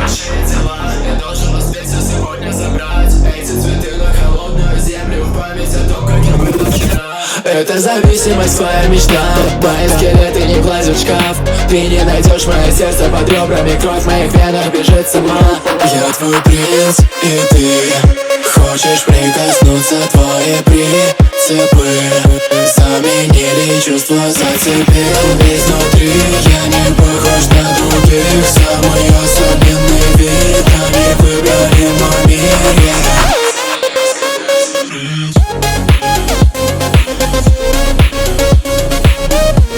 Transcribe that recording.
большие дела. Я должен успеть все сегодня забрать. Эти цветы на холодную землю, в память о том, как я был вчера. Это зависимость, твоя мечта. Мои скелеты не влазят в шкаф. Ты не найдешь мое сердце под ребрами. Кровь в моих венах бежит сама. Я твой принц, и ты хочешь прикоснуться. Твои принципы заменили чувства, зацепил изнутри. Я не похож на других, самый особенный.